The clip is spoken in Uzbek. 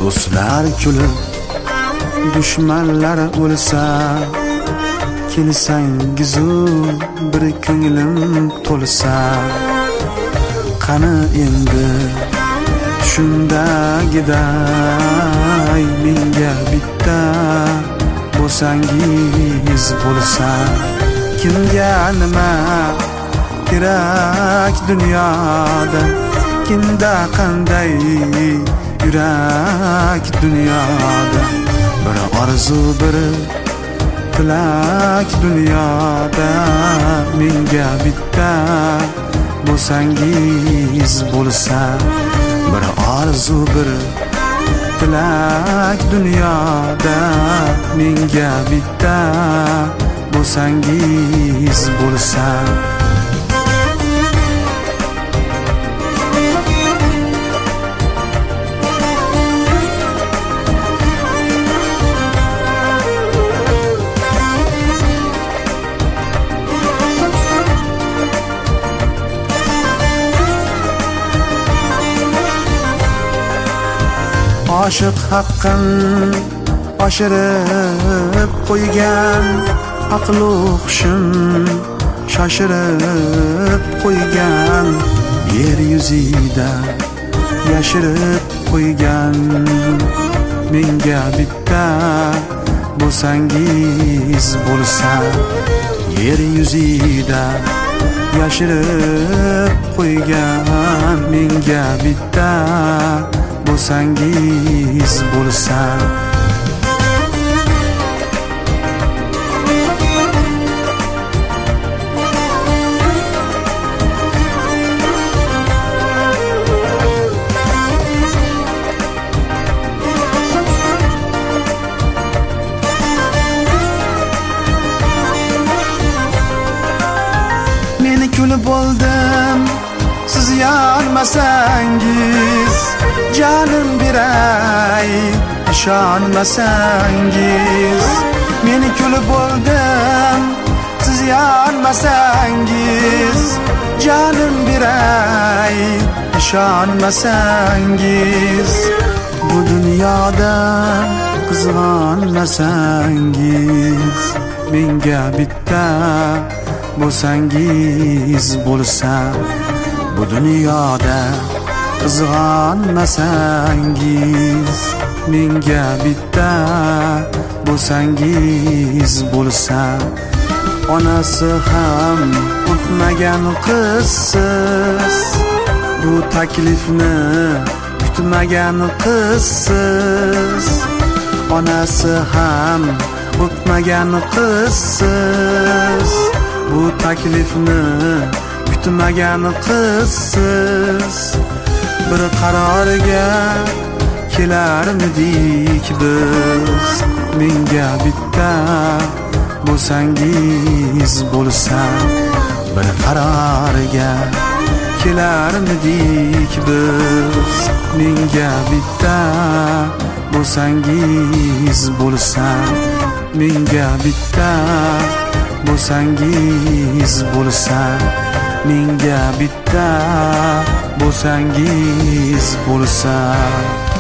do'stlar kulib dushmanlar o'lsa, kelsangizu bir ko'nglim to'lsa, qani endi shundagiday menga bitta bo'lsangiz bo'lsa. Kimga nima kerak dunyoda, kimda qanday yurak dunyoda, bir orzu bir tilak dunyoda, menga bitta bo'lsangiz bo'lsa. Bir orzu bir tilak dunyoda, menga bitta bo'lsangiz bo'lsa. Aşık haqqin oshirib qo'ygan, aql hushim shoshirib qo'ygan, yer yuzida yashirib qo'ygan, menga bitta bo'lsangiz bo'lsa. Yer yuzida yashirib qo'ygan, menga bitta bo'lsangiz bo'lsa. Meni kulib bo'ldim, siz yonmasangiz, canım beray ishonmasangiz. Meni kulib bo'ldim, siz yonmasangiz, canım beray ishonmasangiz. Bu dunyoda qizg'onmasangiz, menga bitta bo'lsangiz bo'lsa. Bu dunyoda qizg'onmasangiz, menga bitta bo'lsangiz bo'lsa. Onasi ham kutmagan qizsiz, bu taklifni kutmagan qizsiz. Onasi ham kutmagan qizsiz, bu taklifni kutmagan qizsiz. Bir qarorga kelarmidik biz, menga bitta bo'lsangiz bo'lsa. Bir qarorga kelarmidik biz, menga bitta bo'lsangiz bo'lsa. Menga bitta bo'lsangiz bo'lsa. Menga bitta bo'lsangiz bo'lsa.